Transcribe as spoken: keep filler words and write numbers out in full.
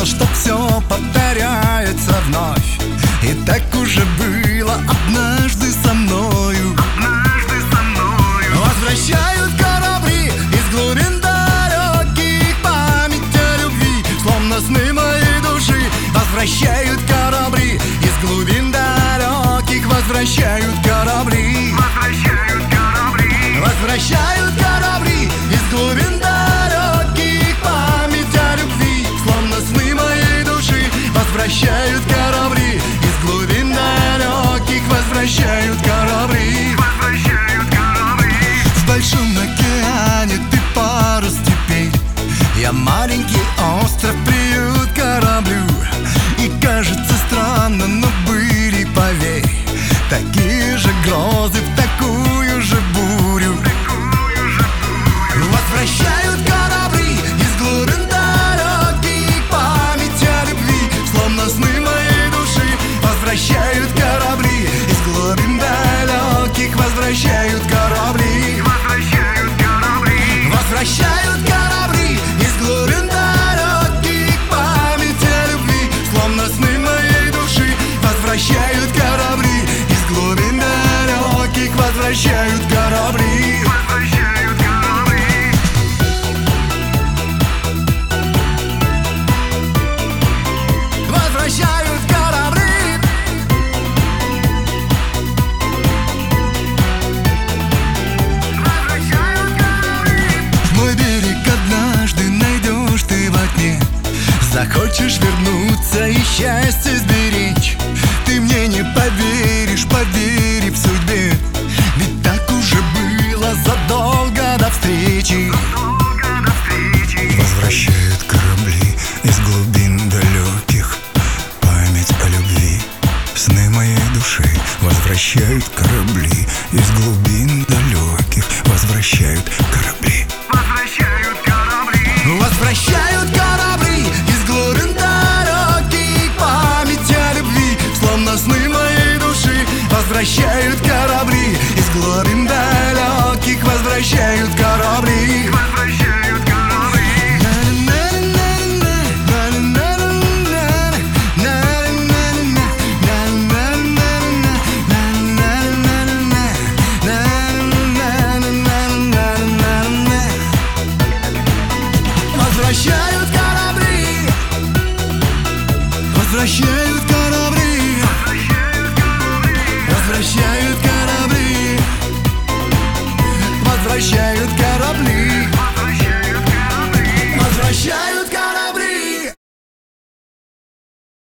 хотела, чтоб все повторяется вновь. И так уже было однажды со мною. Однажды со мною Возвращают корабли из глубин далеких память о любви, словно сны моей души. Возвращают корабли из глубин далеких, возвращают корабли. Возвращают корабли Возвращают корабли из глубин далеких память о любви, словно сны моей души. Возвращают корабли из глубин далеких, возвращают корабли. Возвращают корабли В большом океане ты парус теперь, я маленький остров, приют кораблю. И кажется странно, но были, поверь, такие же грозы в такую же бурю. Такую же бурю Возвращают корабли из глубин далеких память о любви, словно сны моей души. Возвращают корабли из глубин далеких, возвращают корабли. Возвращают корабли Возвращают корабли из глубин далеких память о любви, словно сны моей души. Возвращают корабли из глубин далеких, возвращают корабли. Возвращают корабли Возвращают корабли. Возвращают корабли Мой берег однажды найдешь ты во тьме. Захочешь вернуться и счастье сберечь. Ты мне не поверишь, поверив судьбе, ведь так уже было задолго до встречи. Долго до встречи Возвращают корабли из глубин далеких память о любви, сны моей души. Возвращают корабли из глубин далеких, возвращают корабли. Возвращают корабли Возвращают корабли из глубин далеких память о любви, словно сны моей души. Возвращают корабли из глубин далеких, возвращают корабли. Возвращают корабли Возвращают корабли. Возвращают